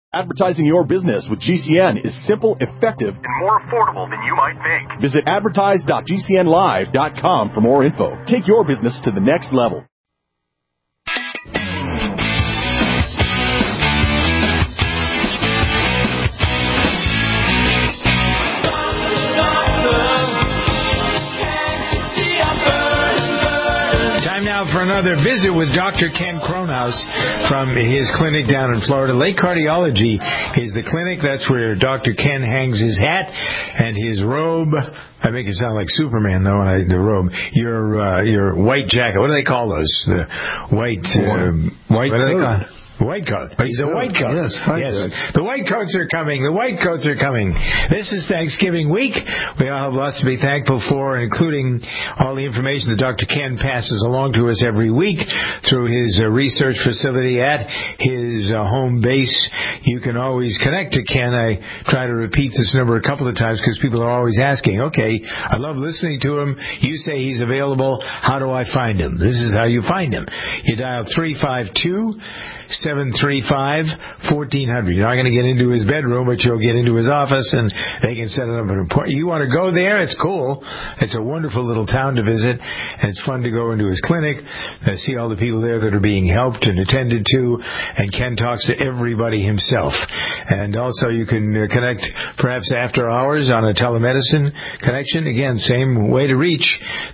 Advertising your business with GCN is simple, effective, and more affordable than you might think. Visit advertise.gcnlive.com for more info. Take your business to the next level. For another visit with Dr. Ken Kronhaus from his clinic down in Florida. Lake Cardiology is the clinic. That's where Dr. Ken hangs his hat and his robe. I make it sound like Superman, though, the robe. Your white jacket. What do they call those? The white what do they call it? White coat. He's a white coat. Yes. The white coats are coming. The white coats are coming. This is Thanksgiving week. We all have lots to be thankful for, including all the information that Dr. Ken passes along to us every week through his research facility at his home base. You can always connect to Ken. I try to repeat this number a couple of times because people are always asking, okay, I love listening to him. You say he's available. How do I find him? This is how you find him. You dial 352-735-1400. You're not going to get into his bedroom, but you'll get into his office, and they can set it up an appointment. You want to go there? It's cool. It's a wonderful little town to visit, and it's fun to go into his clinic, see all the people there that are being helped and attended to, and Ken talks to everybody himself. And also you can connect perhaps after hours on a telemedicine connection. Again, same way to reach,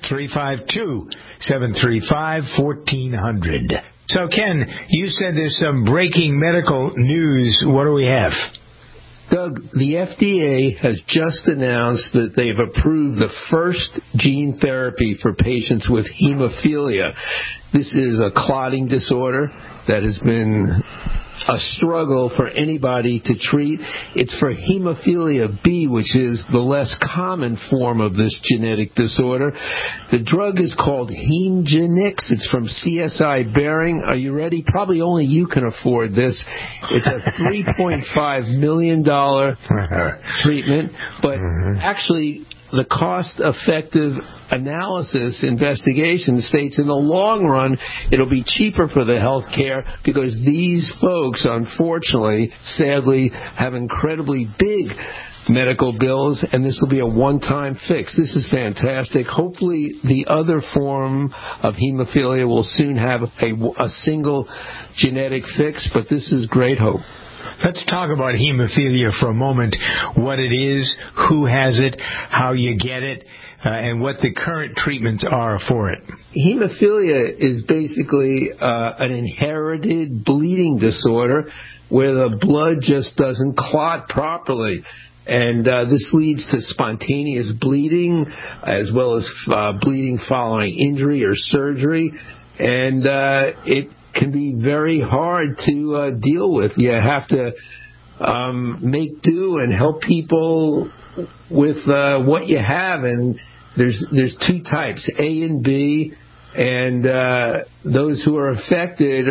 352-735-1400. So, Ken, you said there's some breaking medical news. What do we have? Doug, the FDA has just announced that they've approved the first gene therapy for patients with hemophilia. This is a clotting disorder that has been a struggle for anybody to treat. It's for hemophilia B, which is the less common form of this genetic disorder. The drug is called Hemgenix. It's from CSI Behring. Are you ready? Probably only you can afford this. It's a $3.5 million treatment, but actually the cost-effective analysis investigation states in the long run it'll be cheaper for the health care because these folks, unfortunately, sadly, have incredibly big medical bills, and this will be a one-time fix. This is fantastic. Hopefully the other form of hemophilia will soon have a single genetic fix, but this is great hope. Let's talk about hemophilia for a moment, what it is, who has it, how you get it, and what the current treatments are for it. Hemophilia is basically an inherited bleeding disorder where the blood just doesn't clot properly. And this leads to spontaneous bleeding as well as bleeding following injury or surgery. And it can be very hard to deal with. You have to make do and help people with what you have. And there's two types, A and B. And those who are affected,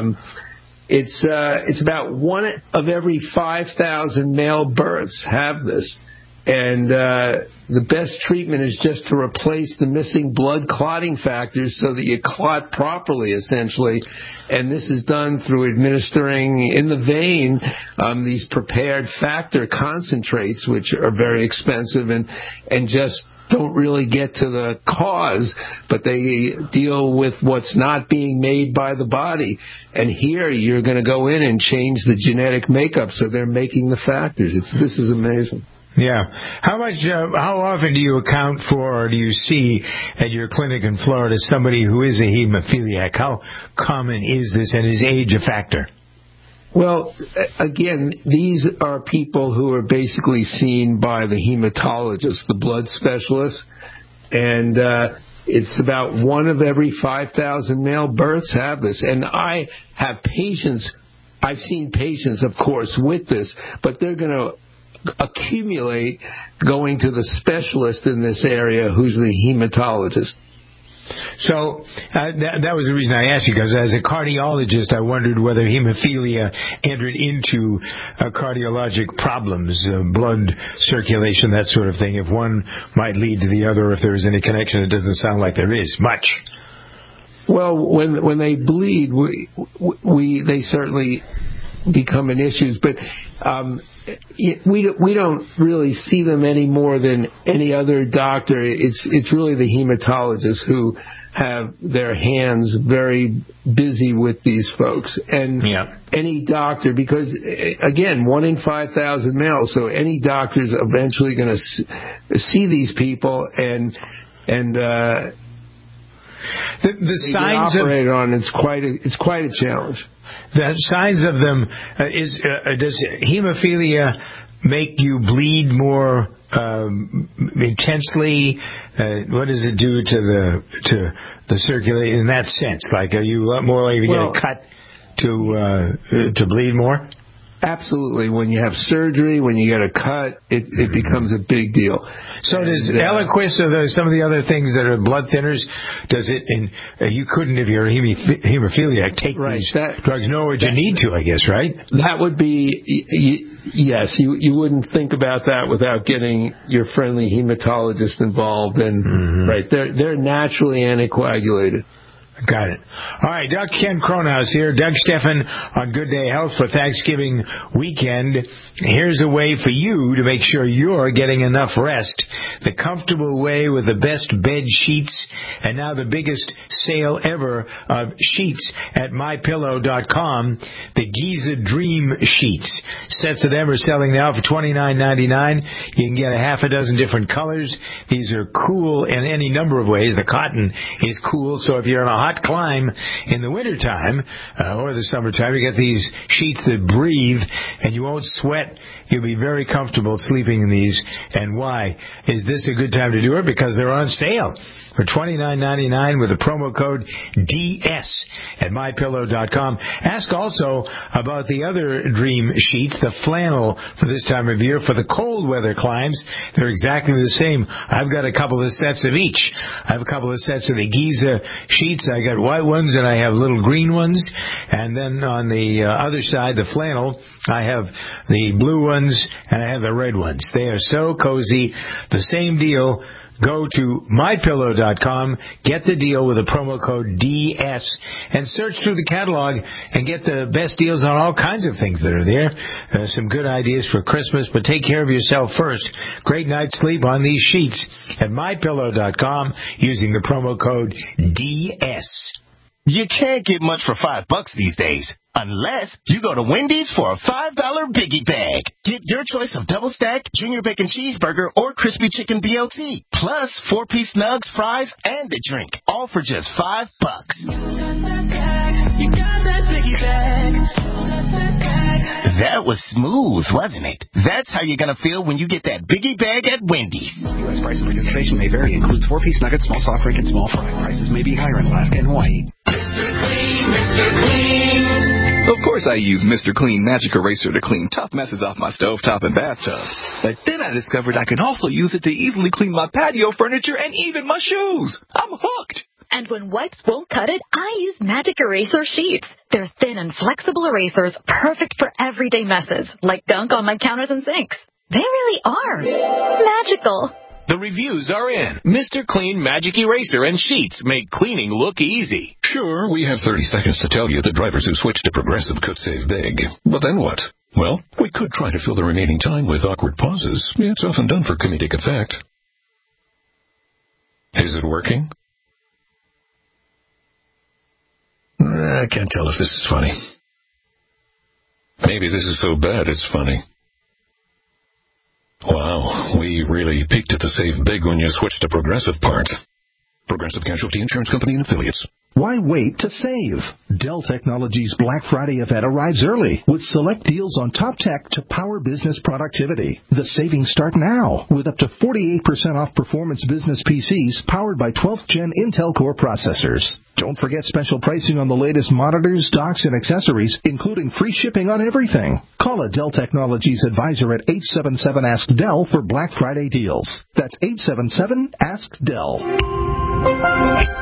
it's about one of every 5,000 male births have this. And the best treatment is just to replace the missing blood clotting factors so that you clot properly, essentially. And this is done through administering in the vein these prepared factor concentrates, which are very expensive and just don't really get to the cause, but they deal with what's not being made by the body. And here you're going to go in and change the genetic makeup so they're making the factors. This is amazing. Yeah. How often do you account for or do you see at your clinic in Florida somebody who is a hemophiliac? How common is this, and is age a factor? Well, again, these are people who are basically seen by the hematologist, the blood specialist, and it's about one of every 5,000 male births have this. And I have patients, I've seen patients, of course, with this, but they're going to accumulate going to the specialist in this area who's the hematologist. So that was the reason I asked you, because as a cardiologist, I wondered whether hemophilia entered into cardiologic problems, blood circulation, that sort of thing. If one might lead to the other, if there is any connection, it doesn't sound like there is much. Well, when they bleed, they certainly becoming issues. But we don't really see them any more than any other doctor. It's really the hematologists who have their hands very busy with these folks. And any doctor, because, again, 1 in 5,000 males, so any doctor is eventually going to see these people and the signs operated on. It's quite a challenge. The signs of them does hemophilia make you bleed more intensely? What does it do to the circulation in that sense? Like, are you more likely to get a cut to bleed more? Absolutely. When you have surgery, when you get a cut, it becomes a big deal. So does Eliquis or some of the other things that are blood thinners, does it, you couldn't, if you're a hemophiliac, take these drugs, nor would you need to, I guess, right? That would be, yes, you wouldn't think about that without getting your friendly hematologist involved. And right, they're naturally anticoagulated. Got it. All right, Dr. Ken Kronhaus here. Doug Steffen on Good Day Health for Thanksgiving weekend. Here's a way for you to make sure you're getting enough rest. The comfortable way with the best bed sheets, and now the biggest sale ever of sheets at MyPillow.com. The Giza Dream Sheets. Sets of them are selling now for $29.99. You can get a half a dozen different colors. These are cool in any number of ways. The cotton is cool, so if you're in a hot climb in the wintertime or the summertime, you get these sheets that breathe and you won't sweat. You'll be very comfortable sleeping in these. And why is this a good time to do it? Because they're on sale for $29.99 with the promo code DS at MyPillow.com. Ask also about the other dream sheets, the flannel for this time of year for the cold weather climes. They're exactly the same. I've got a couple of sets of each. I have a couple of sets of the Giza sheets. I got white ones and I have little green ones. And then on the other side, the flannel, I have the blue ones and I have the red ones. They are so cozy. The same deal. Go to MyPillow.com, get the deal with the promo code DS, and search through the catalog and get the best deals on all kinds of things that are there. Some good ideas for Christmas, but take care of yourself first. Great night's sleep on these sheets at MyPillow.com using the promo code DS. You can't get much for $5 these days, unless you go to Wendy's for a $5 Biggie Bag. Get your choice of double stack, junior bacon cheeseburger, or crispy chicken BLT, plus 4-piece nugs, fries, and a drink, all for just $5. You got that Biggie Bag. That was smooth, wasn't it? That's how you're going to feel when you get that Biggie Bag at Wendy's. U.S. price and participation may vary. Includes 4-piece nuggets, small soft drink, and small fry. Prices may be higher in Alaska and Hawaii. Mr. Clean, Mr. Clean. Of course I use Mr. Clean Magic Eraser to clean tough messes off my stovetop and bathtub. But then I discovered I can also use it to easily clean my patio furniture and even my shoes. I'm hooked. And when wipes won't cut it, I use Magic Eraser Sheets. They're thin and flexible erasers, perfect for everyday messes, like gunk on my counters and sinks. They really are magical. The reviews are in. Mr. Clean Magic Eraser and Sheets make cleaning look easy. Sure, we have 30 seconds to tell you that drivers who switch to Progressive could save big. But then what? Well, we could try to fill the remaining time with awkward pauses. It's often done for comedic effect. Is it working? I can't tell if this is funny. Maybe this is so bad it's funny. Wow, we really peaked at the save big when you switched to Progressive part. Progressive Casualty Insurance Company and Affiliates. Why wait to save? Dell Technologies Black Friday event arrives early with select deals on top tech to power business productivity. The savings start now with up to 48% off performance business PCs powered by 12th Gen Intel Core processors. Don't forget special pricing on the latest monitors, docks, and accessories, including free shipping on everything. Call a Dell Technologies advisor at 877-ASK-DELL for Black Friday deals. That's 877-ASK-DELL.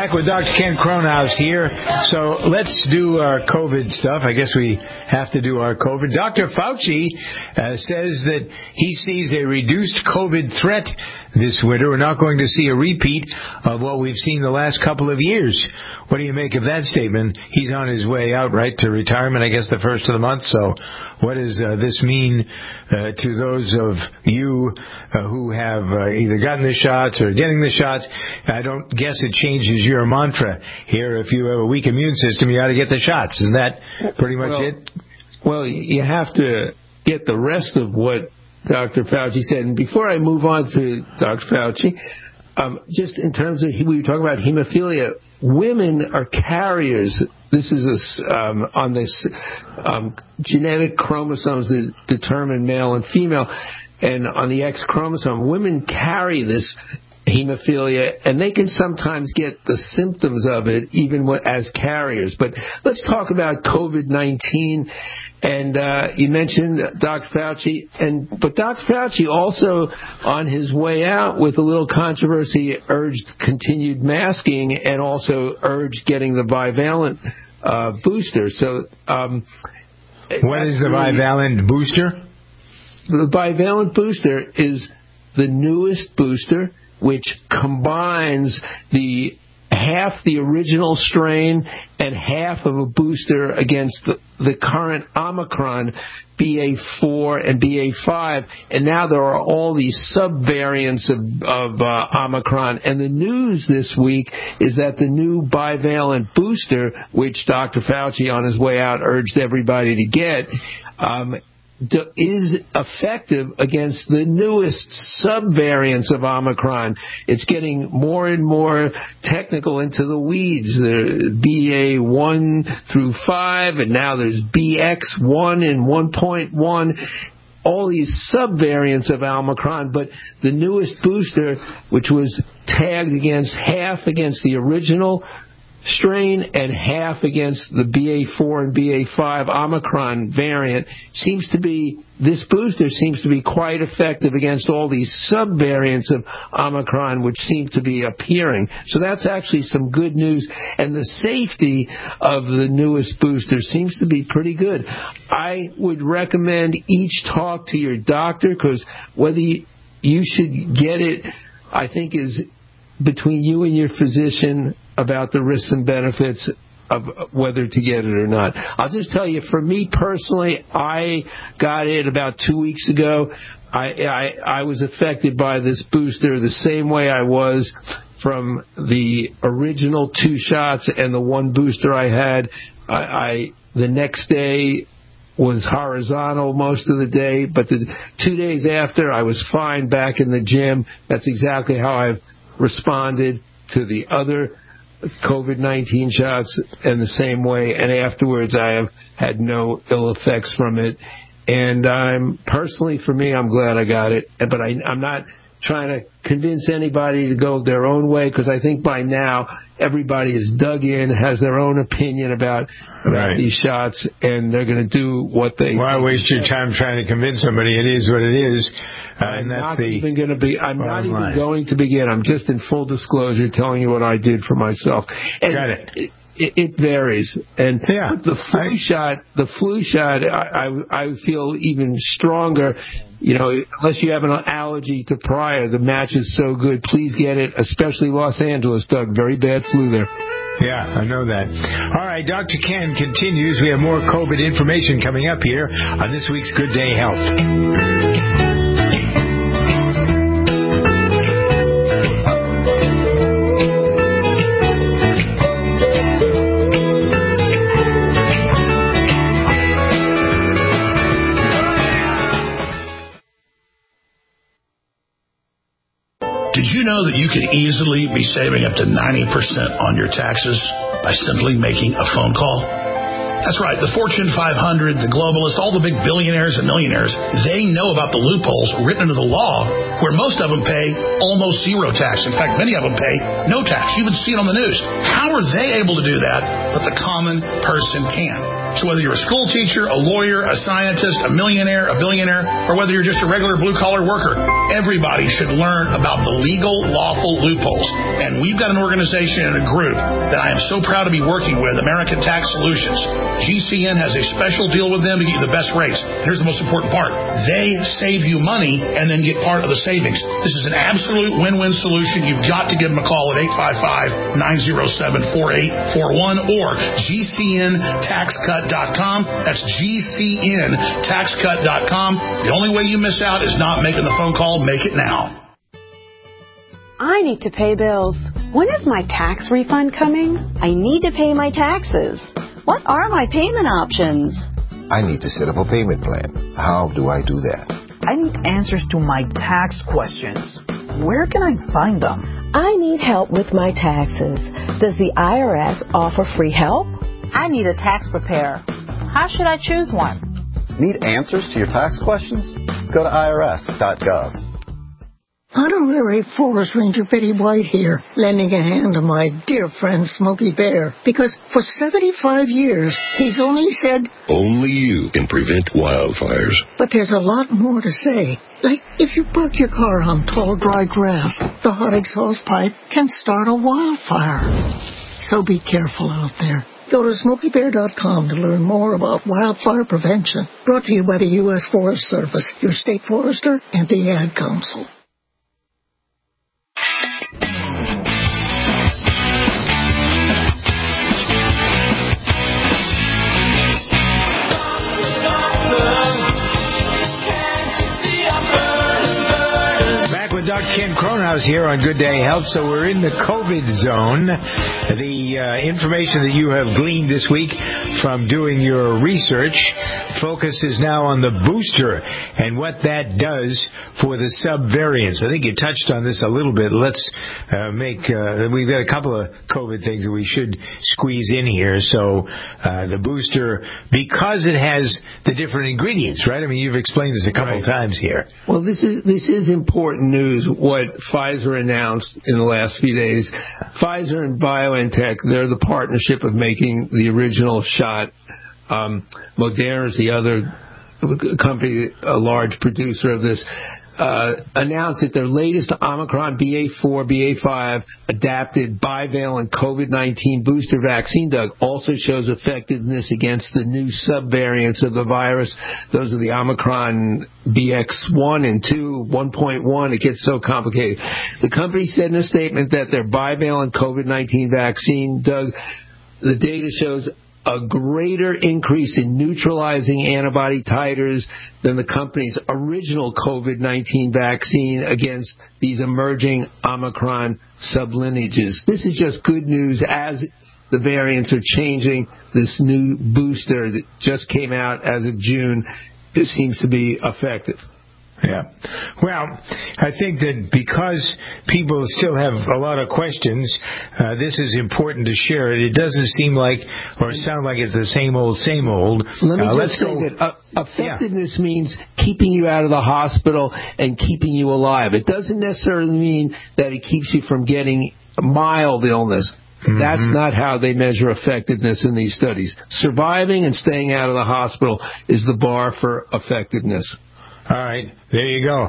back with Dr. Ken Kronhaus here. So let's do our COVID stuff. I guess we have to do our COVID. Dr. Fauci says that he sees a reduced COVID threat this winter. We're not going to see a repeat of what we've seen the last couple of years. What do you make of that statement? He's on his way out, right, to retirement, I guess, the first of the month. So what does this mean to those of you who have either gotten the shots or getting the shots? I don't guess it changes your mantra here. If you have a weak immune system, you ought to get the shots. Isn't that pretty much it? Well, you have to get the rest of what Dr. Fauci said. And before I move on to Dr. Fauci, just in terms of, we were talking about hemophilia, women are carriers. This is on this genetic chromosomes that determine male and female. And on the X chromosome, women carry this hemophilia, and they can sometimes get the symptoms of it even as carriers. But let's talk about COVID-19. And you mentioned Dr. Fauci, but Dr. Fauci also, on his way out with a little controversy, urged continued masking and also urged getting the bivalent booster. So, what is the bivalent booster? The bivalent booster is the newest booster, which combines half the original strain and half of a booster against the current Omicron, BA4 and BA5, and now there are all these subvariants of Omicron. And the news this week is that the new bivalent booster, which Dr. Fauci on his way out urged everybody to get, is effective against the newest subvariants of Omicron. It's getting more and more technical into the weeds. The BA1 through 5, and now there's BX1 and 1.1. All these subvariants of Omicron, but the newest booster, which was tagged against half against the original strain and half against the BA4 and BA5 Omicron variant, this booster seems to be quite effective against all these subvariants of Omicron which seem to be appearing. So that's actually some good news, and the safety of the newest booster seems to be pretty good. I would recommend each talk to your doctor, because whether you should get it, I think, is between you and your physician about the risks and benefits of whether to get it or not. I'll just tell you, for me personally, I got it about 2 weeks ago. I was affected by this booster the same way I was from the original 2 shots and the 1 booster I had. The next day was horizontal most of the day, but the 2 days after, I was fine, back in the gym. That's exactly how I've responded to the other COVID-19 shots in the same way, and afterwards I have had no ill effects from it. And personally, for me, I'm glad I got it, but I'm not trying to convince anybody to go their own way, because I think by now everybody is dug in, has their own opinion about these shots, and they're going to do what they... Why waste your time trying to convince somebody? It is what it is. I'm not even going to begin. I'm just in full disclosure telling you what I did for myself. And got it. It varies, and the flu shot, I feel even stronger. Unless you have an allergy to prior, the match is so good. Please get it, especially Los Angeles, Doug. Very bad flu there. Yeah, I know that. All right, Dr. Ken continues. We have more COVID information coming up here on this week's Good Day Health. Did you know that you could easily be saving up to 90% on your taxes by simply making a phone call? That's right. The Fortune 500, the globalists, all the big billionaires and millionaires, they know about the loopholes written into the law where most of them pay almost zero tax. In fact, many of them pay no tax. You even see it on the news. How are they able to do that but the common person can. So whether you're a school teacher, a lawyer, a scientist, a millionaire, a billionaire, or whether you're just a regular blue-collar worker, everybody should learn about the legal, lawful loopholes. And we've got an organization and a group that I am so proud to be working with, American Tax Solutions. GCN has a special deal with them to get you the best rates. Here's the most important part. They save you money and then get part of the savings. This is an absolute win-win solution. You've got to give them a call at 855-907-4841 or GCNTaxCut.com. That's GCNTaxCut.com. The only way you miss out is not making the phone call. Make it now. I need to pay bills. When is my tax refund coming? I need to pay my taxes. What are my payment options? I need to set up a payment plan. How do I do that? I need answers to my tax questions. Where can I find them? I need help with my taxes. Does the IRS offer free help? I need a tax preparer. How should I choose one? Need answers to your tax questions? Go to irs.gov. Honorary Forest Ranger Betty White here, lending a hand to my dear friend Smokey Bear, because for 75 years, he's only said, only you can prevent wildfires. But there's a lot more to say. Like, if you park your car on tall, dry grass, the hot exhaust pipe can start a wildfire. So be careful out there. Go to SmokeyBear.com to learn more about wildfire prevention. Brought to you by the U.S. Forest Service, your state forester, and the Ad Council. Dr. Ken Cronhaus here on Good Day Health. So we're in the COVID zone. The information that you have gleaned this week from doing your research focuses now on the booster and what that does for the subvariants. I think you touched on this a little bit. Let's we've got a couple of COVID things that we should squeeze in here. So the booster, because it has the different ingredients, right? I mean, you've explained this a couple of times here. Well, this is important news, what Pfizer announced in the last few days. Pfizer and BioNTech, they're the partnership of making the original shot. Moderna is the other company, a large producer of this, announced that their latest Omicron BA4, BA5 adapted bivalent COVID-19 booster vaccine, Doug, also shows effectiveness against the new subvariants of the virus. Those are the Omicron BX1 and 2, 1.1. It gets so complicated. The company said in a statement that their bivalent COVID-19 vaccine, Doug, the data shows a greater increase in neutralizing antibody titers than the company's original COVID-19 vaccine against these emerging Omicron sublineages. This is just good news as the variants are changing. This new booster that just came out as of June, it seems to be effective. Yeah. Well, I think that because people still have a lot of questions, this is important to share it. It doesn't seem like or sound like it's the same old, same old. Let me just say that effectiveness means keeping you out of the hospital and keeping you alive. It doesn't necessarily mean that it keeps you from getting mild illness. Mm-hmm. That's not how they measure effectiveness in these studies. Surviving and staying out of the hospital is the bar for effectiveness. All right, there you go.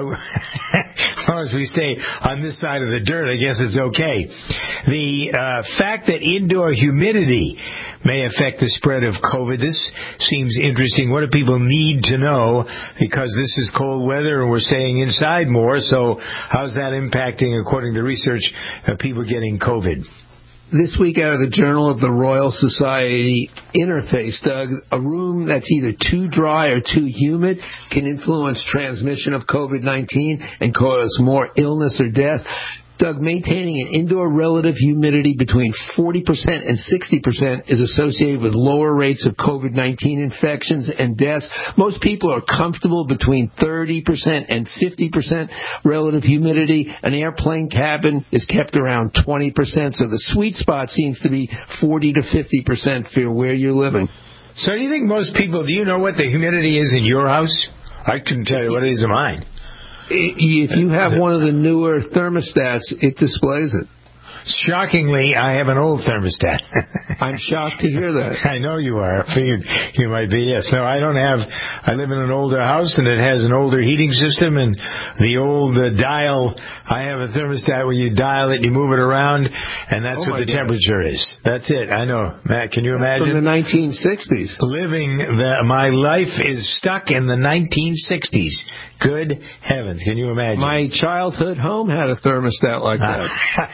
As long as we stay on this side of the dirt, I guess it's okay. The fact that indoor humidity may affect the spread of COVID, this seems interesting. What do people need to know? Because this is cold weather and we're staying inside more, so how's that impacting, according to research, people getting COVID? This week out of the Journal of the Royal Society Interface, Doug, a room that's either too dry or too humid can influence transmission of COVID-19 and cause more illness or death. Doug, maintaining an indoor relative humidity between 40% and 60% is associated with lower rates of COVID-19 infections and deaths. Most people are comfortable between 30% and 50% relative humidity. An airplane cabin is kept around 20%, so the sweet spot seems to be 40 to 50% for where you're living. So do you think most people, do you know what the humidity is in your house? I couldn't tell you what it is in mine. If you have one of the newer thermostats, it displays it. Shockingly, I have an old thermostat. I'm shocked to hear that. I know you are. I figured you might be. Yes. No, I live in an older house, and it has an older heating system, and the old dial. I have a thermostat where you dial it, you move it around, and that's what the temperature is. That's it. I know. Matt, can you imagine? From the 1960s. My life is stuck in the 1960s. Good heavens. Can you imagine? My childhood home had a thermostat like that.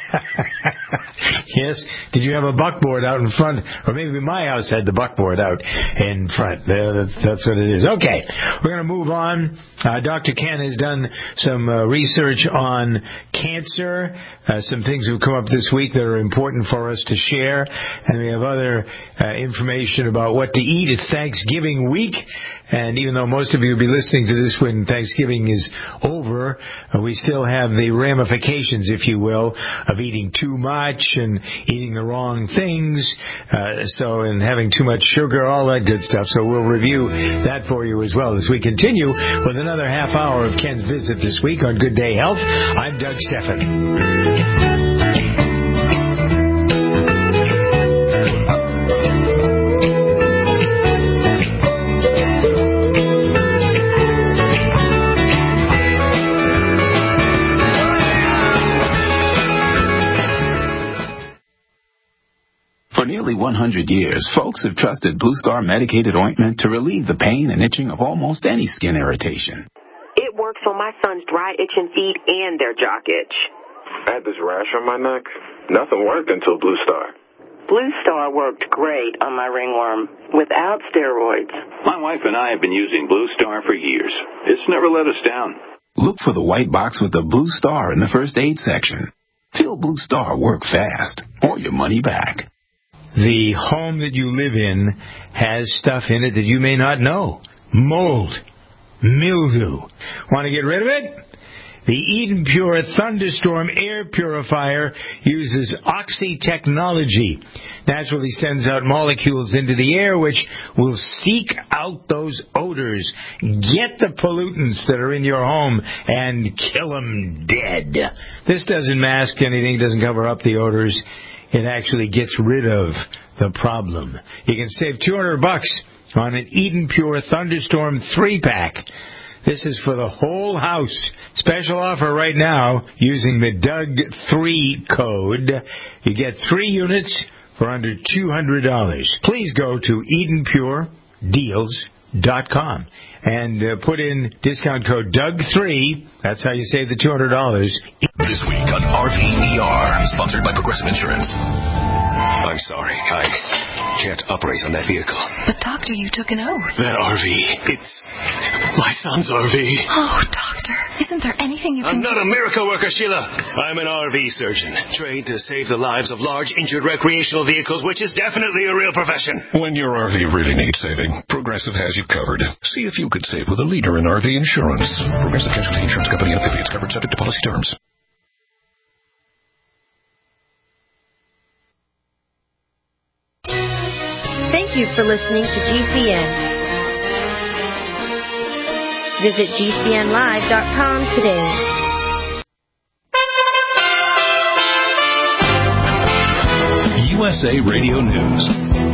Yes. Did you have a buckboard out in front? Or maybe my house had the buckboard out in front. That's what it is. Okay. We're going to move on. Dr. Ken has done some research on cancer. Some things have come up this week that are important for us to share. And we have other information about what to eat. It's Thanksgiving week. And even though most of you will be listening to this when Thanksgiving is over, we still have the ramifications, if you will, of eating too much and eating the wrong things, and having too much sugar, all that good stuff. So we'll review that for you as well as we continue with another half hour of Ken's Visit this week on Good Day Health. I'm Doug Stephan. For nearly 100 years, folks have trusted Blue Star medicated ointment to relieve the pain and itching of almost any skin irritation. It works on my son's dry itching feet and their jock itch. I had this rash on my neck. Nothing worked until Blue Star. Blue Star worked great on my ringworm without steroids. My wife and I have been using Blue Star for years. It's never let us down. Look for the white box with the Blue Star in the first aid section. Feel Blue Star work fast, or your money back. The home that you live in has stuff in it that you may not know. Mold, mildew. Want to get rid of it? The Eden Pure Thunderstorm Air Purifier uses Oxy technology. Naturally sends out molecules into the air which will seek out those odors, get the pollutants that are in your home, and kill them dead. This doesn't mask anything, doesn't cover up the odors. It actually gets rid of the problem. You can save $200 on an Eden Pure Thunderstorm 3-pack. This is for the whole house. Special offer right now using the Doug3 code. You get 3 units for under $200. Please go to EdenPureDeals.com and put in discount code Doug3. That's how you save the $200. This week on RVER, sponsored by Progressive Insurance. I'm sorry, I can't operate on that vehicle. But, Doctor, you took an oath. That RV, it's my son's RV. Oh, Doctor, isn't there anything you can do? I'm not a miracle worker, Sheila. I'm an RV surgeon, trained to save the lives of large, injured recreational vehicles, which is definitely a real profession. When your RV really needs saving, Progressive has you covered. See if you could save with a leader in RV insurance. Progressive Casualty Insurance Company and affiliates, covered subject to policy terms. Thank you for listening to GCN. Visit GCNlive.com today. USA Radio News.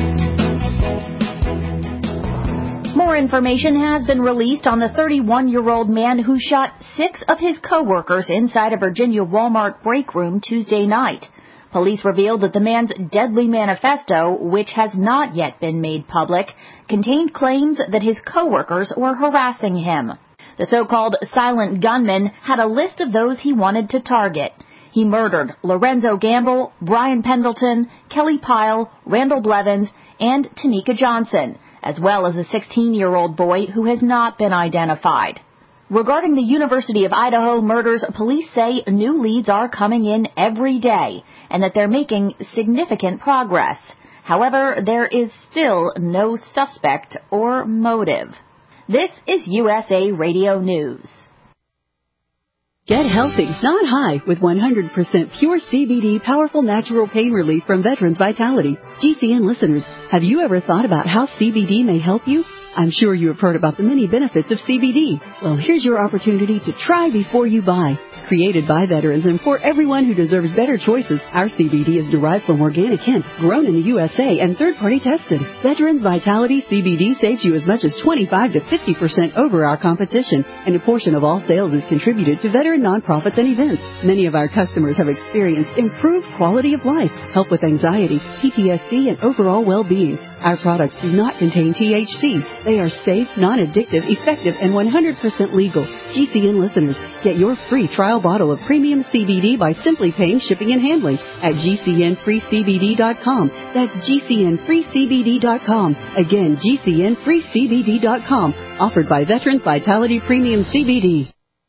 More information has been released on the 31-year-old man who shot 6 of his co-workers inside a Virginia Walmart break room Tuesday night. Police revealed that the man's deadly manifesto, which has not yet been made public, contained claims that his co-workers were harassing him. The so-called silent gunman had a list of those he wanted to target. He murdered Lorenzo Gamble, Brian Pendleton, Kelly Pyle, Randall Blevins, and Tanika Johnson, as well as a 16-year-old boy who has not been identified. Regarding the University of Idaho murders, police say new leads are coming in every day and that they're making significant progress. However, there is still no suspect or motive. This is USA Radio News. Get healthy, not high, with 100% pure CBD powerful natural pain relief from Veterans Vitality. GCN listeners, have you ever thought about how CBD may help you? I'm sure you have heard about the many benefits of CBD. Well, here's your opportunity to try before you buy. Created by veterans and for everyone who deserves better choices, our CBD is derived from organic hemp, grown in the USA, and third-party tested. Veterans Vitality CBD saves you as much as 25 to 50% over our competition, and a portion of all sales is contributed to veteran nonprofits and events. Many of our customers have experienced improved quality of life, help with anxiety, PTSD, and overall well-being. Our products do not contain THC. They are safe, non-addictive, effective, and 100% legal. GCN listeners, get your free trial bottle of premium CBD by simply paying shipping and handling at GCNFreeCBD.com. That's GCNFreeCBD.com. Again, GCNFreeCBD.com. Offered by Veterans Vitality Premium CBD.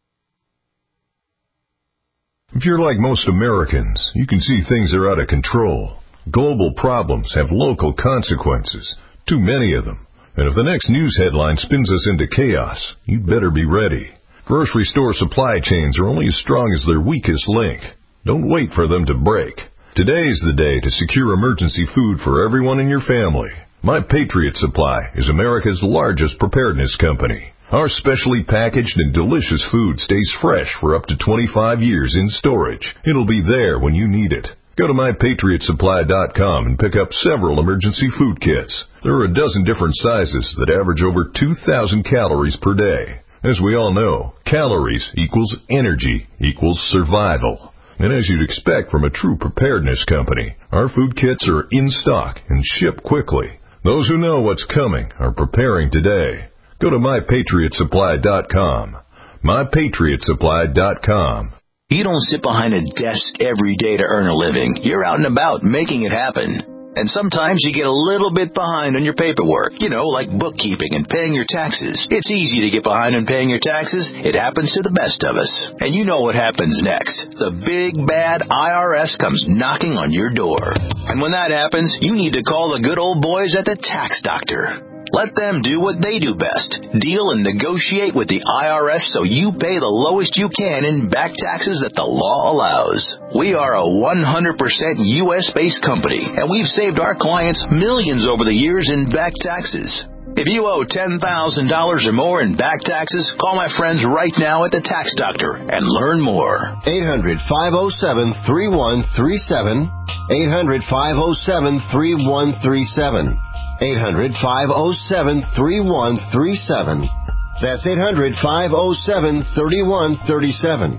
If you're like most Americans, you can see things are out of control. Global problems have local consequences, too many of them. And if the next news headline spins us into chaos, you'd better be ready. Grocery store supply chains are only as strong as their weakest link. Don't wait for them to break. Today's the day to secure emergency food for everyone in your family. My Patriot Supply is America's largest preparedness company. Our specially packaged and delicious food stays fresh for up to 25 years in storage. It'll be there when you need it. Go to MyPatriotSupply.com and pick up several emergency food kits. There are a dozen different sizes that average over 2,000 calories per day. As we all know, calories equals energy equals survival. And as you'd expect from a true preparedness company, our food kits are in stock and ship quickly. Those who know what's coming are preparing today. Go to MyPatriotSupply.com. MyPatriotSupply.com. You don't sit behind a desk every day to earn a living. You're out and about making it happen. And sometimes you get a little bit behind on your paperwork, like bookkeeping and paying your taxes. It's easy to get behind on paying your taxes. It happens to the best of us. And you know what happens next. The big, bad IRS comes knocking on your door. And when that happens, you need to call the good old boys at the Tax Doctor. Let them do what they do best. Deal and negotiate with the IRS so you pay the lowest you can in back taxes that the law allows. We are a 100% U.S.-based company, and we've saved our clients millions over the years in back taxes. If you owe $10,000 or more in back taxes, call my friends right now at the Tax Doctor and learn more. 800-507-3137. 800-507-3137. 800-507-3137. That's 800-507-3137.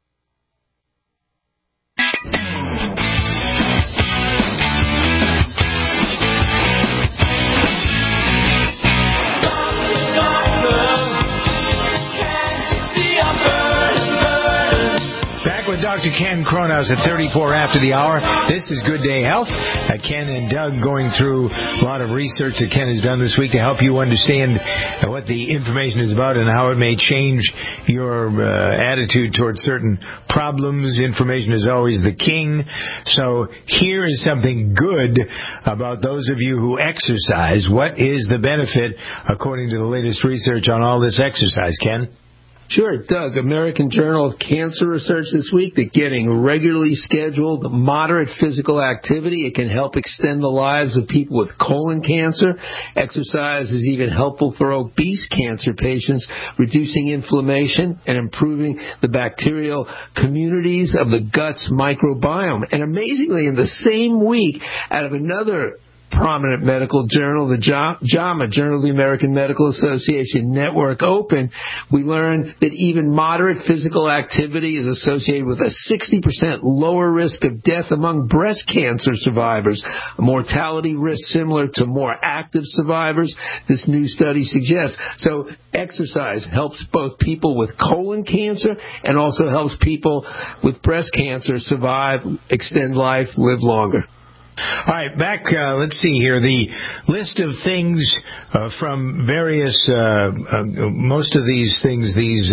Dr. Ken Kronos at 34 after the hour. This is Good Day Health. Ken and Doug going through a lot of research that Ken has done this week to help you understand what the information is about and how it may change your attitude towards certain problems. Information is always the king. So here is something good about those of you who exercise. What is the benefit according to the latest research on all this exercise, Ken? Sure, Doug. American Journal of Cancer research this week that getting regularly scheduled moderate physical activity, it can help extend the lives of people with colon cancer. Exercise is even helpful for obese cancer patients, reducing inflammation and improving the bacterial communities of the gut's microbiome. And amazingly, in the same week, out of another prominent medical journal, the JAMA, Journal of the American Medical Association Network Open, we learned that even moderate physical activity is associated with a 60% lower risk of death among breast cancer survivors, a mortality risk similar to more active survivors, this new study suggests. So exercise helps both people with colon cancer and also helps people with breast cancer survive, extend life, live longer. All right, back, let's see here, the list of things from various, most of these things, these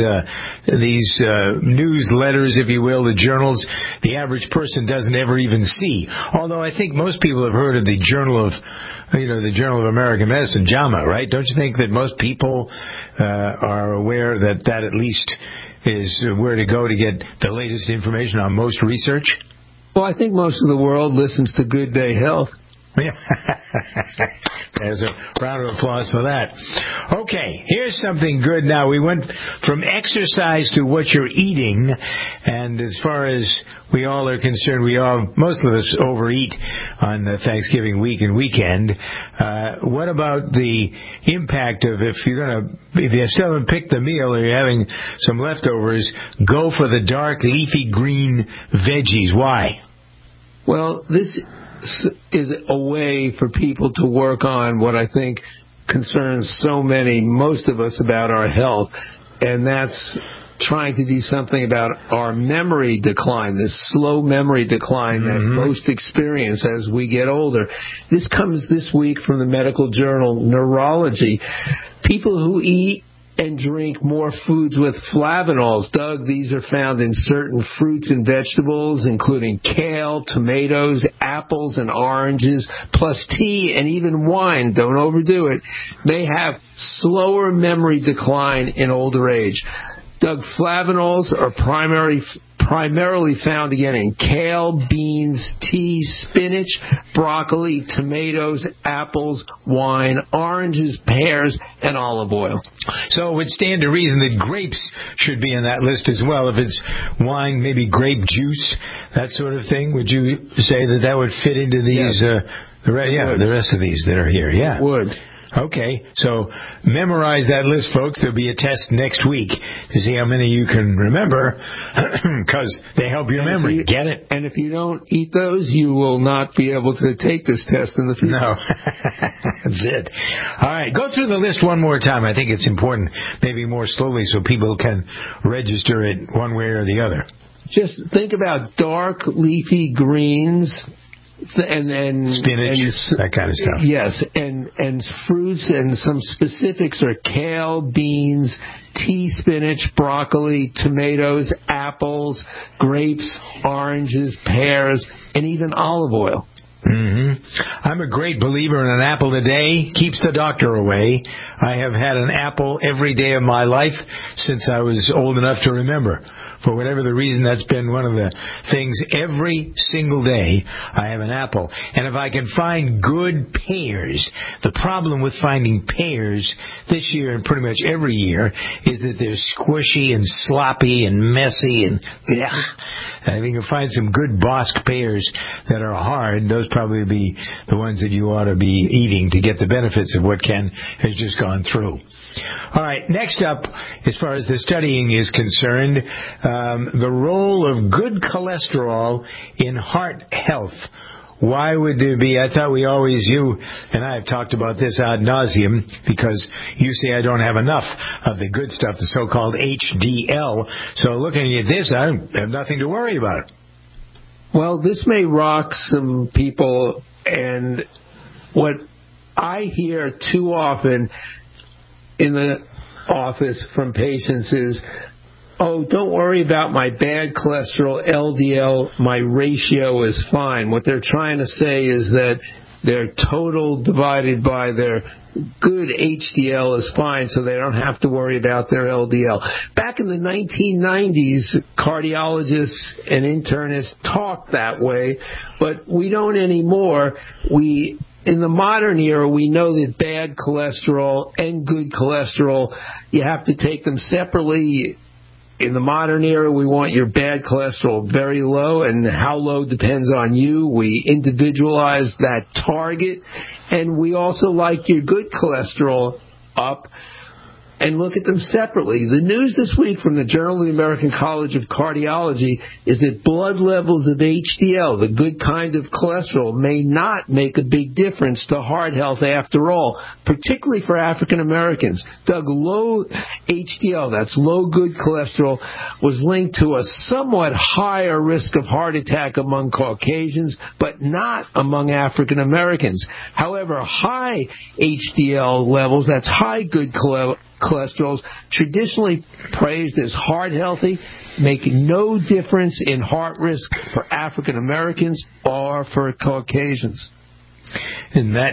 newsletters, if you will, the journals, the average person doesn't ever even see. Although I think most people have heard of the Journal of American Medicine, JAMA, right? Don't you think that most people are aware that that at least is where to go to get the latest information on most research? Well, I think most of the world listens to Good Day Health. There's a round of applause for that. Okay, here's something good now. We went from exercise to what you're eating, and as far as we all are concerned, most of us overeat on the Thanksgiving week and weekend. What about the impact of if you still haven't picked the meal or you're having some leftovers, go for the dark leafy green veggies. Why? Well, this is a way for people to work on what I think concerns most of us about our health, and that's trying to do something about our memory decline, this slow memory decline that most experience as we get older. This comes this week from the medical journal Neurology. People who eat and drink more foods with flavanols. Doug, these are found in certain fruits and vegetables, including kale, tomatoes, apples, and oranges, plus tea and even wine. Don't overdo it. They have slower memory decline in older age. Doug, flavanols are primarily found again in kale, beans, tea, spinach, broccoli, tomatoes, apples, wine, oranges, pears, and olive oil. So it would stand to reason that grapes should be in that list as well. If it's wine, maybe grape juice, that sort of thing. Would you say that would fit into these? Yes. The rest of these that are here. Yeah, it would. Okay, so memorize that list, folks. There'll be a test next week to see how many you can remember, because they help your memory. Get it? And if you don't eat those, you will not be able to take this test in the future. No, that's it. All right, go through the list one more time. I think it's important, maybe more slowly, so people can register it one way or the other. Just think about dark leafy greens. And then spinach, that kind of stuff. Yes, and fruits, and some specifics are kale, beans, tea, spinach, broccoli, tomatoes, apples, grapes, oranges, pears, and even olive oil. I'm a great believer in an apple a day keeps the doctor away. I have had an apple every day of my life since I was old enough to remember. For whatever the reason, that's been one of the things. Every single day I have an apple. And if I can find good pears, the problem with finding pears this year and pretty much every year is that they're squishy and sloppy and messy and if you can find some good Bosc pears that are hard, those probably be the ones that you ought to be eating to get the benefits of what Ken has just gone through. All right, next up, as far as the studying is concerned, the role of good cholesterol in heart health. Why would there be? I thought you and I have talked about this ad nauseum, because you say I don't have enough of the good stuff, the so-called HDL. So looking at this, I have nothing to worry about. Well, this may rock some people, and what I hear too often in the office from patients is, oh, don't worry about my bad cholesterol, LDL, my ratio is fine. What they're trying to say is that their total divided by their good HDL is fine, so they don't have to worry about their LDL. Back in the 1990s, cardiologists and internists talked that way, but we don't anymore. In the modern era, we know that bad cholesterol and good cholesterol, you have to take them separately. In the modern era, we want your bad cholesterol very low, and how low depends on you. We individualize that target, and we also like your good cholesterol up and look at them separately. The news this week from the Journal of the American College of Cardiology is that blood levels of HDL, the good kind of cholesterol, may not make a big difference to heart health after all, particularly for African Americans. Doug, low HDL, that's low good cholesterol, was linked to a somewhat higher risk of heart attack among Caucasians, but not among African Americans. However, high HDL levels, that's high good cholesterols, traditionally praised as heart healthy, make no difference in heart risk for African Americans or for Caucasians. Isn't that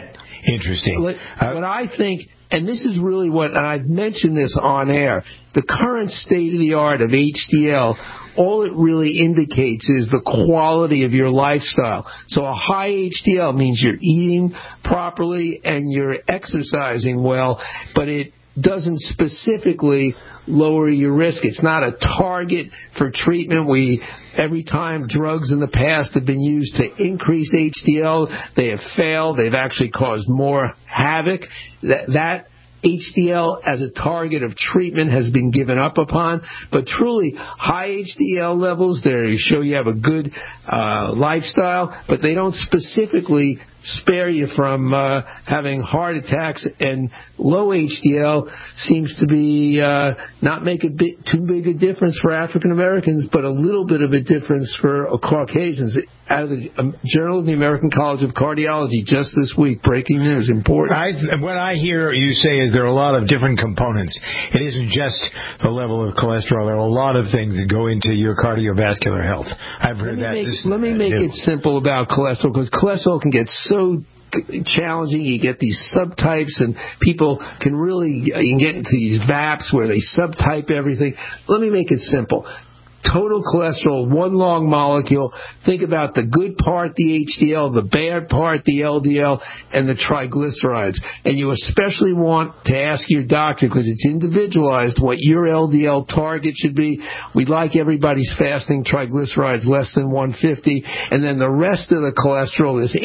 Interesting. What I think, and this is really and I've mentioned this on air, the current state of the art of HDL, all it really indicates is the quality of your lifestyle. So a high HDL means you're eating properly and you're exercising well, but it doesn't specifically lower your risk. It's not a target for treatment. Every time drugs in the past have been used to increase HDL, they have failed. They've actually caused more havoc. That HDL as a target of treatment has been given up upon, but truly high HDL levels, they show you have a good lifestyle, but they don't specifically spare you from having heart attacks, and low HDL seems to be not make too big a difference for African Americans, but a little bit of a difference for Caucasians. Out of the Journal of the American College of Cardiology just this week, breaking news, important. What I hear you say is there are a lot of different components. It isn't just the level of cholesterol. There are a lot of things that go into your cardiovascular health. I've heard that. Let me make it simple about cholesterol, because cholesterol can get so challenging. You get these subtypes, and people can you can get into these VAPs where they subtype everything. Let me make it simple. Total cholesterol, one long molecule. Think about the good part, the HDL, the bad part, the LDL, and the triglycerides. And you especially want to ask your doctor, because it's individualized, what your LDL target should be. We'd like everybody's fasting triglycerides less than 150. And then the rest of the cholesterol, this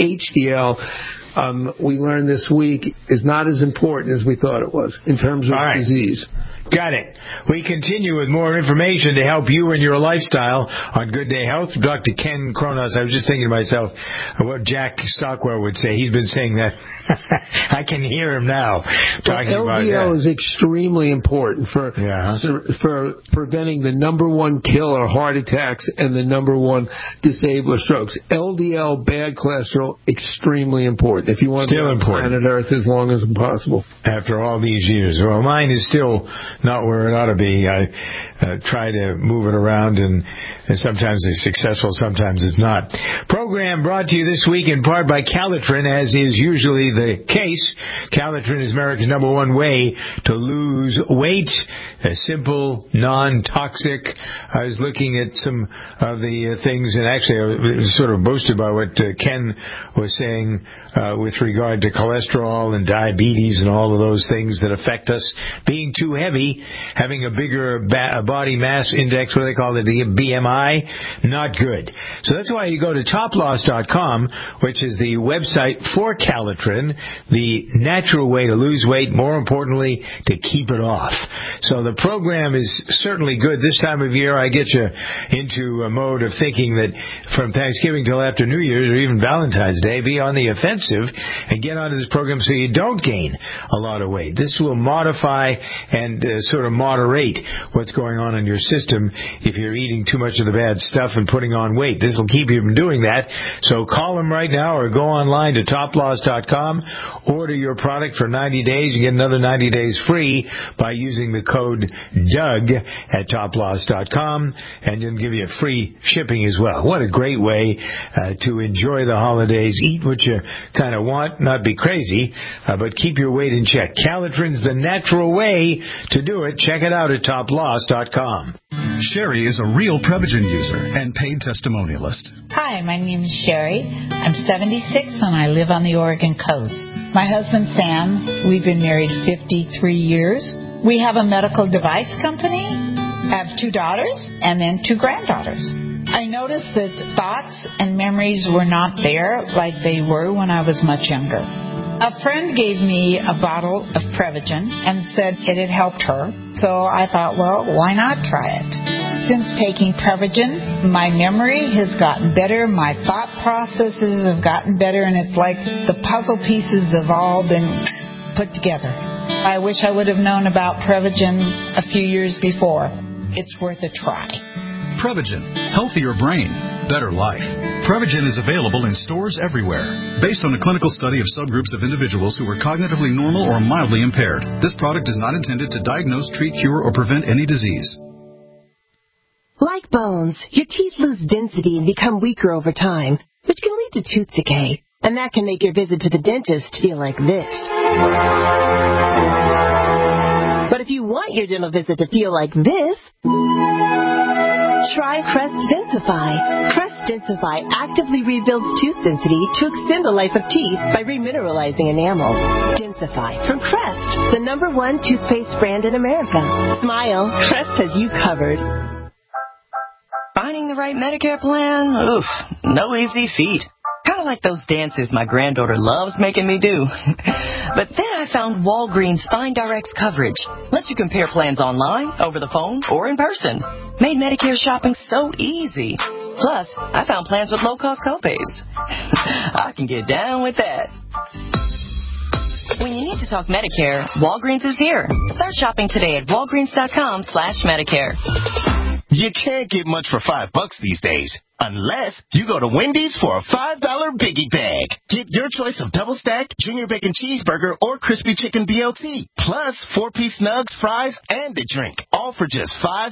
HDL, we learned this week, is not as important as we thought it was in terms of disease. Got it. We continue with more information to help you and your lifestyle on Good Day Health. Dr. Ken Kronos. I was just thinking to myself what Jack Stockwell would say. He's been saying that. I can hear him now talking about that. LDL is extremely important for preventing the number one killer, heart attacks, and the number one disabler, strokes. LDL, bad cholesterol, extremely important if you want to be on planet Earth as long as possible. After all these years. Well, mine is still not where it ought to be. I try to move it around, and sometimes it's successful, sometimes it's not. Program brought to you this week in part by Calitrin, as is usually the case. Calitrin is America's number one way to lose weight. Simple, non-toxic. I was looking at some of the things, and actually I was sort of boosted by what Ken was saying with regard to cholesterol and diabetes and all of those things that affect us. Being too heavy, having a bigger body mass index, what do they call it, the BMI, not good. So that's why you go to toploss.com, which is the website for Calitrin, the natural way to lose weight, more importantly, to keep it off. So the program is certainly good. This time of year, I get you into a mode of thinking that from Thanksgiving till after New Year's or even Valentine's Day, be on the offensive and get onto this program so you don't gain a lot of weight. This will modify and sort of moderate what's going on in your system if you're eating too much of the bad stuff and putting on weight. This will keep you from doing that. So call them right now or go online to toploss.com, order your product for 90 days and get another 90 days free by using the code Doug at toploss.com, and it'll give you free shipping as well. What a great way to enjoy the holidays. Eat what you kind of want, not be crazy, but keep your weight in check. Calitrin's the natural way to do it. Check it out at toploss.com. Sherry is a real Prevagen user and paid testimonialist. Hi, my name is Sherry. I'm 76 and I live on the Oregon coast. My husband Sam, we've been married 53 years. We have a medical device company. I have 2 daughters and then 2 granddaughters. I noticed that thoughts and memories were not there like they were when I was much younger. A friend gave me a bottle of Prevagen and said it had helped her, so I thought, well, why not try it? Since taking Prevagen, my memory has gotten better, my thought processes have gotten better, and it's like the puzzle pieces have all been put together. I wish I would have known about Prevagen a few years before. It's worth a try. Prevagen. Healthier brain. Better life. Prevagen is available in stores everywhere. Based on a clinical study of subgroups of individuals who were cognitively normal or mildly impaired, this product is not intended to diagnose, treat, cure, or prevent any disease. Like bones, your teeth lose density and become weaker over time, which can lead to tooth decay. And that can make your visit to the dentist feel like this. But if you want your dental visit to feel like this, try Crest Densify. Crest Densify actively rebuilds tooth density to extend the life of teeth by remineralizing enamel. Densify from Crest, the #1 toothpaste brand in America. Smile, Crest has you covered. Finding the right Medicare plan? Oof, no easy feat. Kind of like those dances my granddaughter loves making me do. But then I found Walgreens FindRx coverage. Lets you compare plans online, over the phone, or in person. Made Medicare shopping so easy. Plus, I found plans with low-cost copays. I can get down with that. When you need to talk Medicare, Walgreens is here. Start shopping today at walgreens.com/Medicare. You can't get much for $5 these days, unless you go to Wendy's for a $5 Biggie Bag. Get your choice of double stack, junior bacon cheeseburger, or crispy chicken BLT, plus 4-piece nugs, fries, and a drink, all for just $5.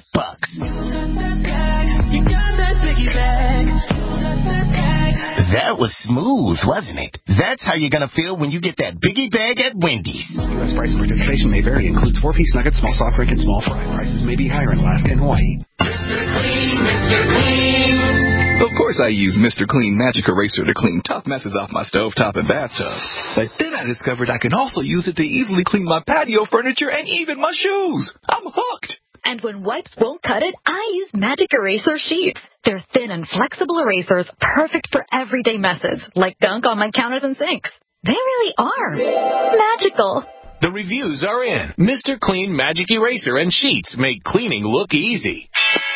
You got that Biggie Bag. That was smooth, wasn't it? That's how you're going to feel when you get that Biggie Bag at Wendy's. U.S. price and participation may vary. Includes 4-piece nuggets, small soft drink, and small fry. Prices may be higher in Alaska and Hawaii. Mr. Clean, Mr. Clean. Of course I use Mr. Clean Magic Eraser to clean tough messes off my stovetop and bathtub. But then I discovered I can also use it to easily clean my patio furniture and even my shoes. I'm hooked. And when wipes won't cut it, I use Magic Eraser Sheets. They're thin and flexible erasers, perfect for everyday messes, like gunk on my counters and sinks. They really are magical. The reviews are in. Mr. Clean Magic Eraser and Sheets make cleaning look easy.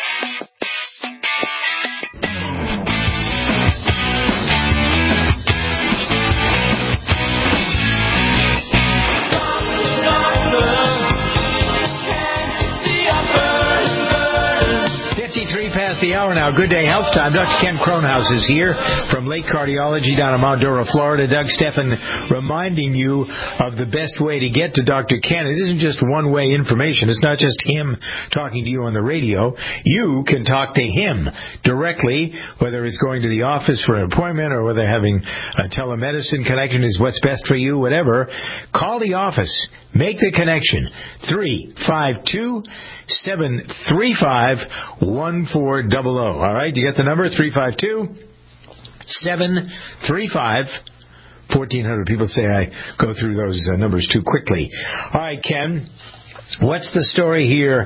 The hour now. Good day, health time. Dr. Ken Kronhaus is here from Lake Cardiology down in Mount Dora, Florida. Doug Steffen reminding you of the best way to get to Dr. Ken. It isn't just one-way information. It's not just him talking to you on the radio. You can talk to him directly, whether it's going to the office for an appointment or whether having a telemedicine connection is what's best for you, whatever. Call the office. Make the connection. 352-735-1400. All right, you get the number? 352-735-1400. People say I go through those numbers too quickly. All right, Ken. What's the story here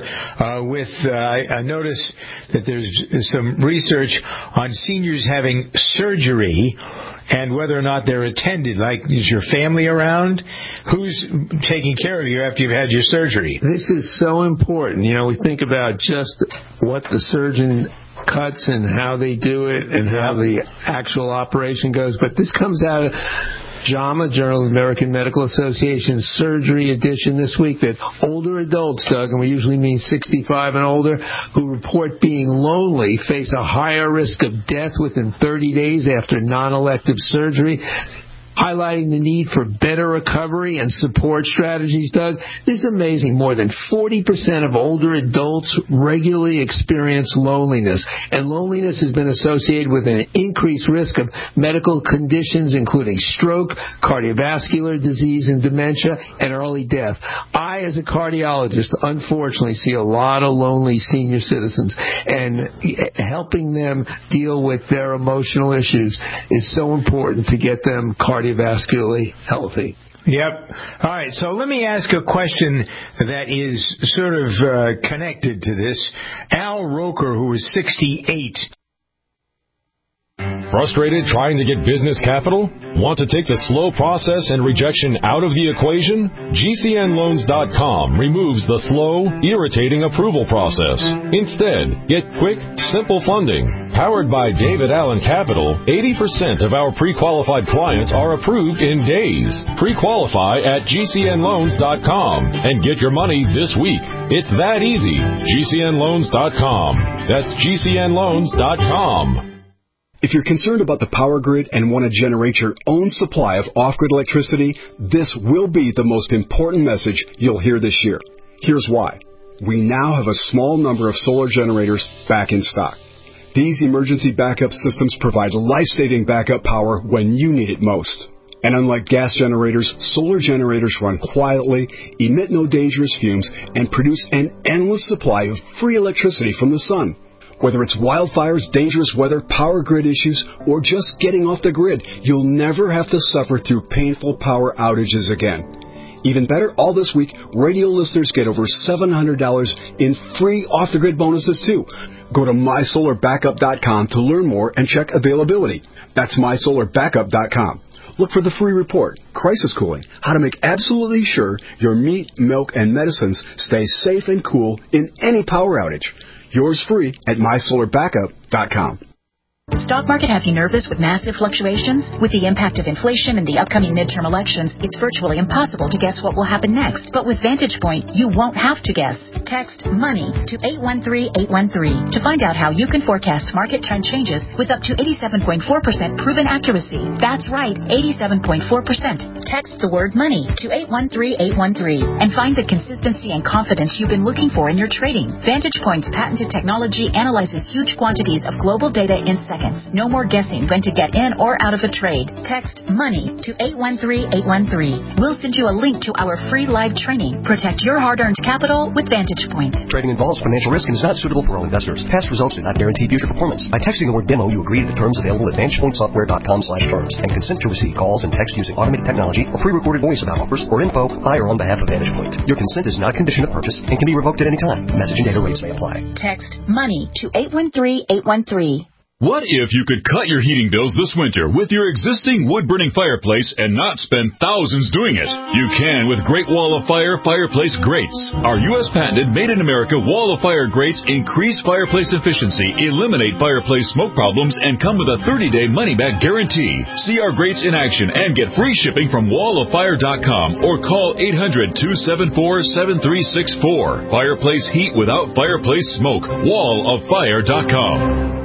I notice that there's some research on seniors having surgery and whether or not they're attended. Like, is your family around? Who's taking care of you after you've had your surgery? This is so important. You know, we think about just what the surgeon cuts and how they do it and how the actual operation goes. But this comes out of JAMA, Journal of American Medical Association surgery edition this week, that older adults, Doug, and we usually mean 65 and older, who report being lonely face a higher risk of death within 30 days after non-elective surgery, highlighting the need for better recovery and support strategies, Doug. This is amazing. More than 40% of older adults regularly experience loneliness, and loneliness has been associated with an increased risk of medical conditions including stroke, cardiovascular disease and dementia, and early death. I, as a cardiologist, unfortunately see a lot of lonely senior citizens, and helping them deal with their emotional issues is so important to get them cardiovascularly healthy. Yep. All right, so let me ask a question that is sort of connected to this. Al Roker, who is 68. Frustrated trying to get business capital? Want to take the slow process and rejection out of the equation? GCNloans.com removes the slow, irritating approval process. Instead, get quick, simple funding. Powered by David Allen Capital, 80% of our pre-qualified clients are approved in days. Pre-qualify at GCNloans.com and get your money this week. It's that easy. GCNloans.com. That's GCNloans.com. If you're concerned about the power grid and want to generate your own supply of off-grid electricity, this will be the most important message you'll hear this year. Here's why. We now have a small number of solar generators back in stock. These emergency backup systems provide life-saving backup power when you need it most. And unlike gas generators, solar generators run quietly, emit no dangerous fumes, and produce an endless supply of free electricity from the sun. Whether it's wildfires, dangerous weather, power grid issues, or just getting off the grid, you'll never have to suffer through painful power outages again. Even better, all this week, radio listeners get over $700 in free off-the-grid bonuses, too. Go to MySolarBackup.com to learn more and check availability. That's MySolarBackup.com. Look for the free report, Crisis Cooling, how to make absolutely sure your meat, milk, and medicines stay safe and cool in any power outage. Yours free at MySolarBackup.com. Stock market have you nervous with massive fluctuations? With the impact of inflation and the upcoming midterm elections, it's virtually impossible to guess what will happen next. But with Vantage Point, you won't have to guess. Text MONEY to 813-813 to find out how you can forecast market trend changes with up to 87.4% proven accuracy. That's right, 87.4%. Text the word MONEY to 813-813 and find the consistency and confidence you've been looking for in your trading. Vantage Point's patented technology analyzes huge quantities of global data in seconds. No more guessing when to get in or out of a trade. Text MONEY to 813-813. We'll send you a link to our free live training. Protect your hard-earned capital with Vantage Point. Trading involves financial risk and is not suitable for all investors. Past results do not guarantee future performance. By texting the word DEMO, you agree to the terms available at VantagePointSoftware.com/terms and consent to receive calls and text using automated technology or pre-recorded voice about offers or info by or on behalf of Vantage Point. Your consent is not a condition of purchase and can be revoked at any time. Message and data rates may apply. Text MONEY to 813-813. What if you could cut your heating bills this winter with your existing wood-burning fireplace and not spend thousands doing it? You can with Great Wall of Fire fireplace grates. Our U.S. patented made-in-America Wall of Fire grates increase fireplace efficiency, eliminate fireplace smoke problems, and come with a 30-day money-back guarantee. See our grates in action and get free shipping from walloffire.com or call 800-274-7364. Fireplace heat without fireplace smoke. walloffire.com.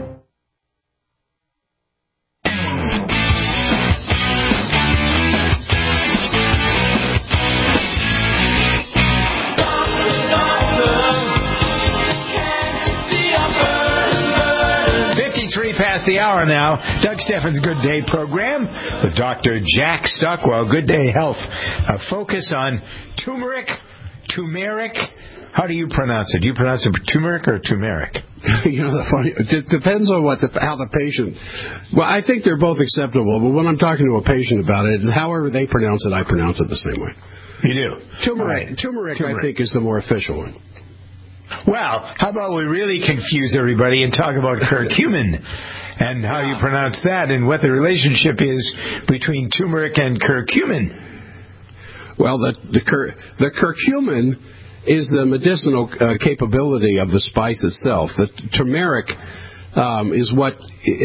Past the hour now. Doug Steffens' Good Day program with Dr. Jack Stockwell. Good Day Health. A focus on turmeric. How do you pronounce it? Do you pronounce it turmeric or turmeric? You know, it depends on how the patient. Well, I think they're both acceptable, but when I'm talking to a patient about it, however they pronounce it, I pronounce it the same way. You do? Turmeric, I think, is the more official one. Well, how about we really confuse everybody and talk about curcumin and how you pronounce that and what the relationship is between turmeric and curcumin. Well, the curcumin is the medicinal capability of the spice itself. The turmeric is what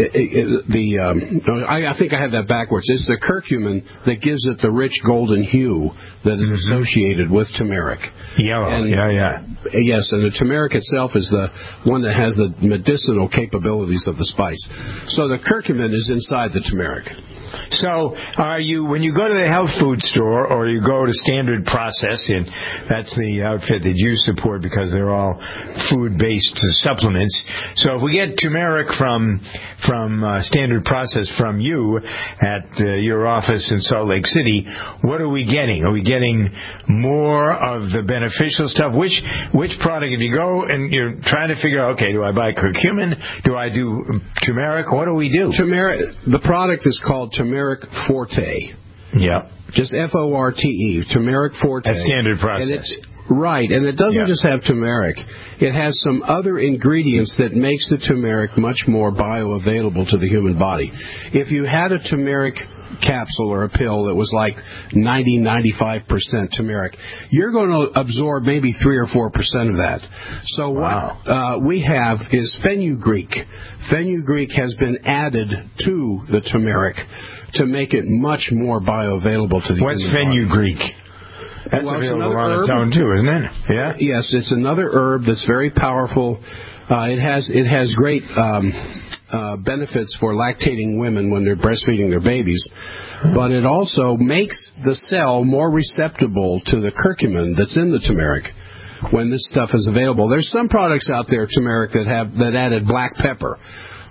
I think I have that backwards. It's the curcumin that gives it the rich golden hue that is associated with turmeric. Yellow, Yes, and the turmeric itself is the one that has the medicinal capabilities of the spice. So the curcumin is inside the turmeric. So, when you go to the health food store or you go to Standard Process, and that's the outfit that you support because they're all food-based supplements. So if we get turmeric from Standard Process from you at your office in Salt Lake City, what are we getting? Are we getting more of the beneficial stuff? Which product, if you go and you're trying to figure out, okay, do I buy curcumin? Do I do turmeric? What do we do? Turmeric, the product is called Turmeric Forte. Yeah. Just Forte, Turmeric Forte. A Standard Process. And it doesn't just have turmeric. It has some other ingredients that makes the turmeric much more bioavailable to the human body. If you had a turmeric capsule or a pill that was like 90-95% turmeric, you're going to absorb maybe 3 or 4% of that. So what we have is fenugreek. Fenugreek has been added to the turmeric to make it much more bioavailable to the human body. What's fenugreek? That's available on its own too, isn't it? Yeah. Yes, it's another herb that's very powerful. It has great benefits for lactating women when they're breastfeeding their babies, but it also makes the cell more receptive to the curcumin that's in the turmeric when this stuff is available. There's some products out there, turmeric, that added black pepper.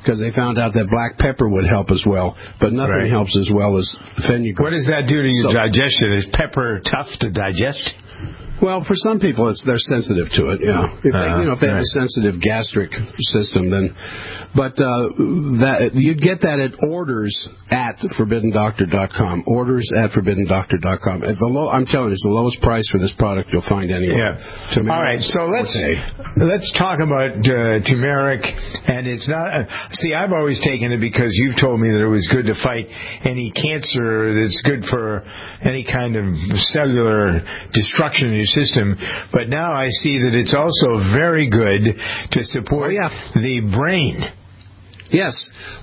because they found out that black pepper would help as well, but nothing helps as well as fenugreek. What does that do to your digestion? Is pepper tough to digest? Well, for some people, they're sensitive to it. Yeah, if they have a sensitive gastric system, then. But that you'd get that at orders at ForbiddenDoctor.com. Orders at ForbiddenDoctor.com. I'm telling you, it's the lowest price for this product you'll find anywhere. Yeah. All right, so let's talk about turmeric, and it's not. See, I've always taken it because you've told me that it was good to fight any cancer. That's good for any kind of cellular destruction in your system. But now I see that it's also very good to support the brain. Yes,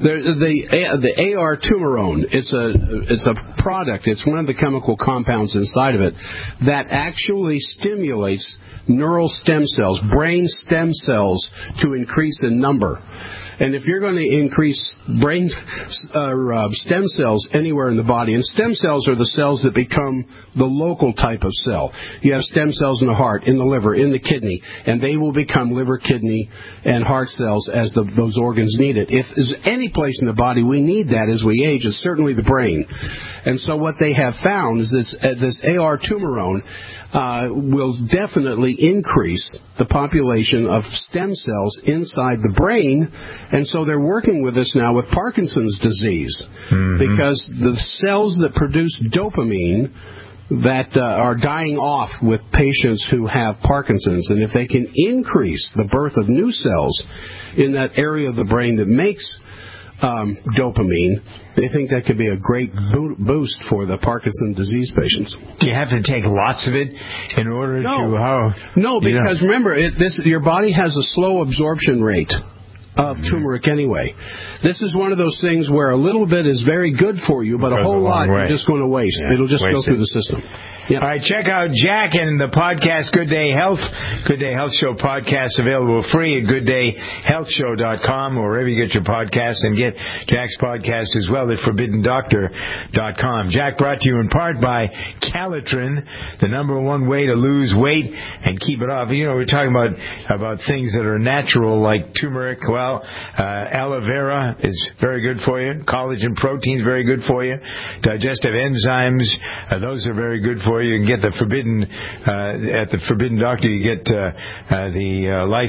the AR Tumerone. It's a product. It's one of the chemical compounds inside of it that actually stimulates neural stem cells, brain stem cells, to increase in number. And if you're going to increase brain stem cells anywhere in the body, and stem cells are the cells that become the local type of cell. You have stem cells in the heart, in the liver, in the kidney, and they will become liver, kidney, and heart cells as those organs need it. If there's any place in the body we need that as we age, it's certainly the brain. And so what they have found is this AR Tumerone will definitely increase the population of stem cells inside the brain, and so they're working with us now with Parkinson's disease, because the cells that produce dopamine that are dying off with patients who have Parkinson's, and if they can increase the birth of new cells in that area of the brain that makes dopamine, they think that could be a great boost for the Parkinson's disease patients. Do you have to take lots of it in order to... No, because remember, your body has a slow absorption rate of turmeric anyway. This is one of those things where a little bit is very good for you, but a whole lot you're just going to waste. It'll just go through the system. Yep. All right, check out Jack and the podcast Good Day Health. Good Day Health Show podcast available free at gooddayhealthshow.com or wherever you get your podcasts, and get Jack's podcast as well at ForbiddenDoctor.com. Jack brought to you in part by Calitrin, the #1 way to lose weight and keep it off. You know, we're talking about things that are natural like turmeric. Well, aloe vera is very good for you. Collagen protein is very good for you. Digestive enzymes, those are very good for you. You can get the Forbidden at the Forbidden Doctor. You get the Life.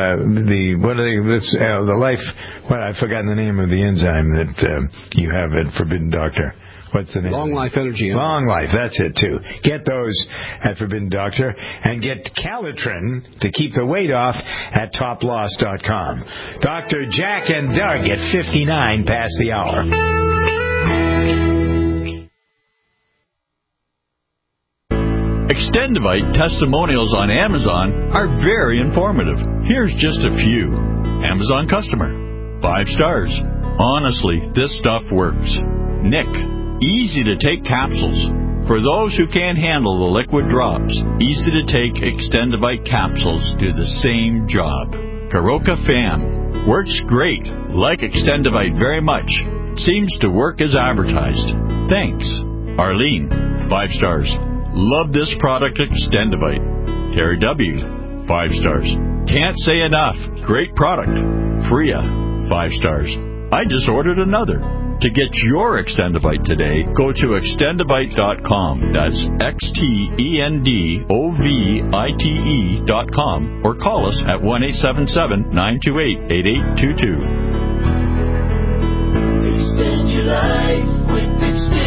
I've forgotten the name of the enzyme that you have at Forbidden Doctor. What's the name? Long Life Energy. Long Life, that's it too. Get those at Forbidden Doctor, and get Calitrin to keep the weight off at toploss.com. Dr. Jack and Doug at 59 past the hour. Extendivite testimonials on Amazon are very informative. Here's just a few. Amazon customer. 5 stars. Honestly, this stuff works. Nick. Easy to take capsules. For those who can't handle the liquid drops, easy to take Extendivite capsules do the same job. Karoka Fam. Works great. Like Extendivite very much. Seems to work as advertised. Thanks. Arlene. 5 stars. Love this product, Extendivite. Terry W. 5 stars. Can't say enough. Great product. Freya. 5 stars. I just ordered another. To get your Extendivite today, go to Extendivite.com. That's XTENDOVITE.com, or call us at 1-877-928-8822. Extend your life with Extend.